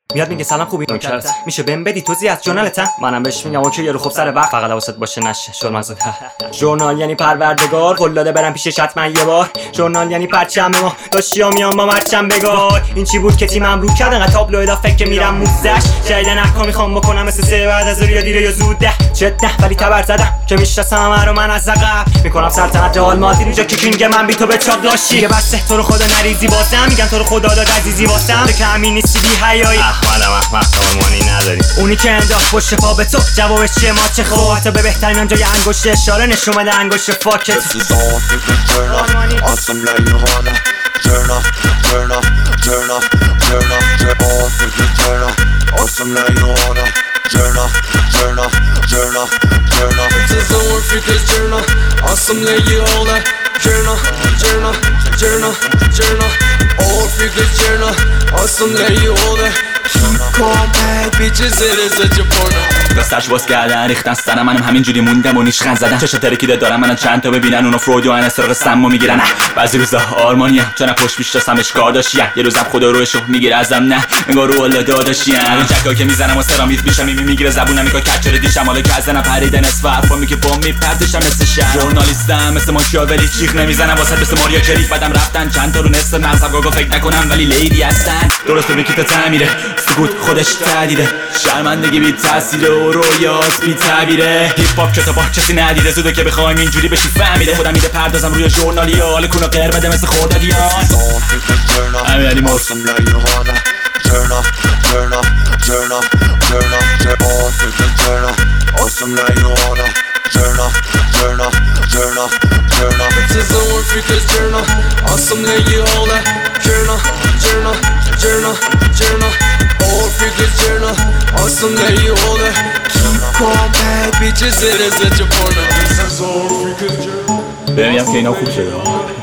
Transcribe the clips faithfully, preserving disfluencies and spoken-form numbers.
میاد میگه سلام خوبی نوکرت میشه بهم بدی توضیح از ژورنالتم؟ منم بهش میگم اوکی یارو خب سر وقت فقط حواست باشه نشه ژورنال زد ژورنال یعنی پروردگار قلاده برم پیشش حتما یه بار ژورنال یعنی پرچم ما داشتیا میام با مرچم بگار این چی بود که تیمم رو کرد انقدر تابلو ادا فکر میرم موزش جدیدن احکام میخوام بکنم مثل سه بعد از یا دیره یا زوده جده ولی تبر زدم که میشناسم همه رو من از عقب میکنم سلطنت رئال مادرید اینجا که کینگ من بی تو به چاق داشتی بسته تو رو خدا نریزی واسم میگن تو رو خدا داد عزیزی واسم که همین نیستی بی حیایی احمدم احمد آرمانی نداری اونی که انداخت پشت پا به تو جوابش چیه ما چه خب حتی به بهترینم جای انگشت اشاره نشون بده انگشت فاکت Awesome like you wanna turn up, turn up, turn up, turn up, turn off if you turn up. Awesome like you wanna turn up, turn up, turn up, turn up. It's a one freaker's turn up. Awesome like you wanna turn up, turn up, turn up, turn up. All freakers turn up. Awesome like you wanna keep calm bad bitches. It is such a porno. دستش باز کردن ریختن سرم منم همینجوری موندم و نیشخند زدن چشم ترکیده دارم منم چند تا ببینن اونو فرود و انا سرق سمو میگیرن بعضی روزا آرمانیم چون پشت میشناسمش کار داشتیم یه روزم خدا روشو میگیره ازم نه انگار رو الله داداشیم اون جکا که میزنم و سرامیت میشم میمی میگیره زبونم میگه کچر دیشم حالا که ازنم پریدن اس حرفا که بم میپردشم مثل شهر ژورنالیستم مثل مونتریال ولی چیخ نمیزنم واسه مثل ماریا کری بعدم رفتن چند تا رو نصف مغزم گاگا فکر نکنم ولی لیدی هستن درست به کیت تعمیره سکوت خودش تهدیده شرمندگی بی تاثیر و رویاست بی تعبیره هیپ هاپ کتابا کسی ندیده زوده که بخوایم اینجوری بشی فهمیده خودم میده پردازم روی ژورنالیا حال کونا قهر بده مثل خردادیان امیرعلی مر Awesome like you wanna turn up, turn up, turn up, turn up, turn off if you turn up. Awesome like you wanna turn up, turn up, turn up, turn up. It's a one freaker's turn up. Awesome like you wanna turn up, turn up, turn up, turn up. All freakers turn up. Awesome like you wanna keep calm bad bitches. It is such a porno. It's a one freaker's turn up. ببینم که اینا خوب شده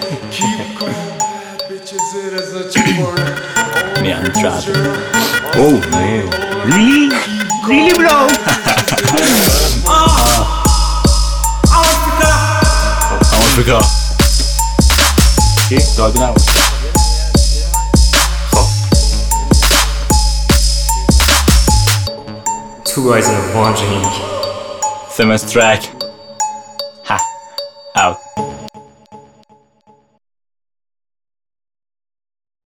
میان تراب اوه Really? Really bro? آفریقا چی؟ دادی نبود خب Two guys in a one drink Famous track